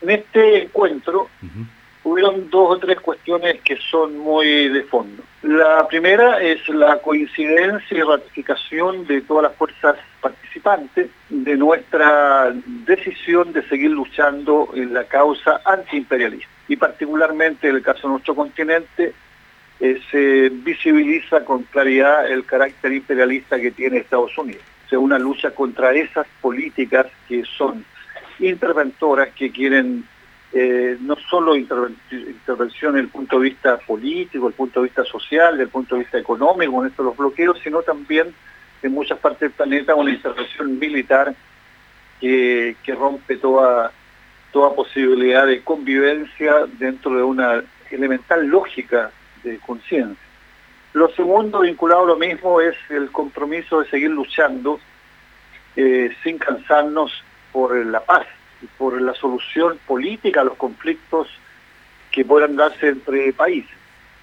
En este encuentro hubieron dos o tres cuestiones que son muy de fondo. La primera es la coincidencia y ratificación de todas las fuerzas participantes de nuestra decisión de seguir luchando en la causa antiimperialista. Y particularmente en el caso de nuestro continente, se visibiliza con claridad el carácter imperialista que tiene Estados Unidos. O sea, una lucha contra esas políticas que son interventoras, que quieren no solo intervención desde el punto de vista político, desde el punto de vista social, desde el punto de vista económico, con estos los bloqueos, sino también en muchas partes del planeta una intervención militar que rompe toda posibilidad de convivencia dentro de una elemental lógica de conciencia. Lo segundo, vinculado a lo mismo, es el compromiso de seguir luchando sin cansarnos por la paz y por la solución política a los conflictos que puedan darse entre países.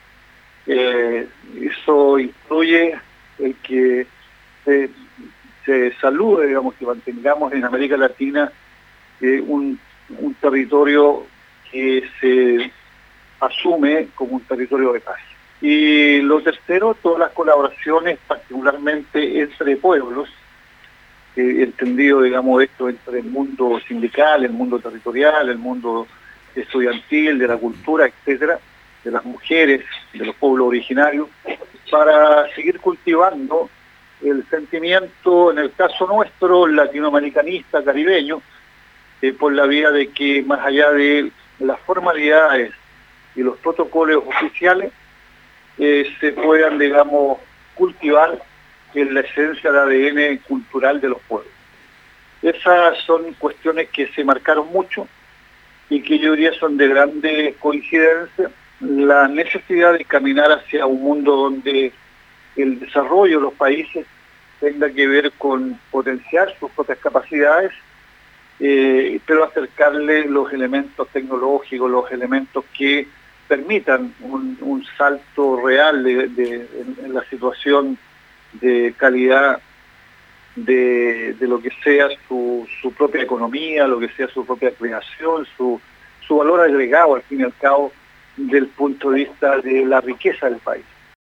Eso incluye el que se salude, digamos, que mantengamos en América Latina un territorio que se asume como un territorio de paz. Y lo tercero, todas las colaboraciones, particularmente entre pueblos, entendido, digamos, esto entre el mundo sindical, el mundo territorial, el mundo estudiantil, de la cultura, etcétera, de las mujeres, de los pueblos originarios, para seguir cultivando el sentimiento, en el caso nuestro, latinoamericanista, caribeño, por la vía de que más allá de las formalidades y los protocolos oficiales, se puedan, digamos, cultivar en la esencia del ADN cultural de los pueblos. Esas son cuestiones que se marcaron mucho y que yo diría son de grande coincidencia. La necesidad de caminar hacia un mundo donde el desarrollo de los países tenga que ver con potenciar sus propias capacidades, pero acercarle los elementos tecnológicos, los elementos que permitan un salto real en la situación de calidad de lo que sea su propia economía, lo que sea su propia creación, su valor agregado, al fin y al cabo, del punto de vista de la riqueza del país.